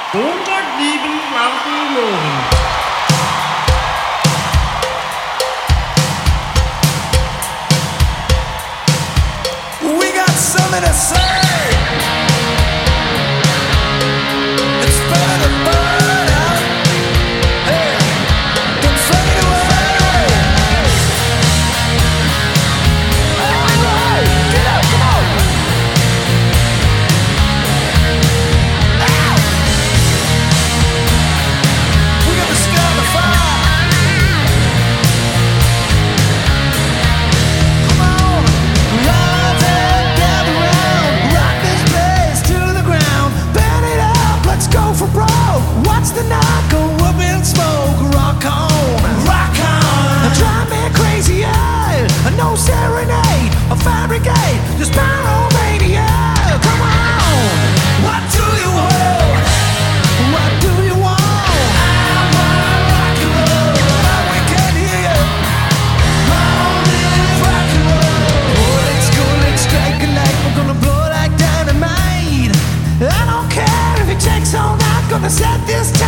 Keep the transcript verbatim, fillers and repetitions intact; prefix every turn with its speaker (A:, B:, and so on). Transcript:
A: hundertsieben Quadrillionen.
B: We got something to say. It's better to burn out. Hey, than fade away. Alright, get up, come on. Ow! We gotta start the fire. Come on, rise and gather round, rock this place to the ground, burn it up, let's go for broke. Watch the night go up in smoke. Rock on, rock on. Drive me crazy, yeah. No serenade, a fabricate, just pyromania. Come on, what do you want? What do you want? I want rock and roll. We can hear you. Morning rock and roll. Oh, let's go, let's strike a light. We're gonna blow like dynamite. I don't care if it takes all night. Gonna set this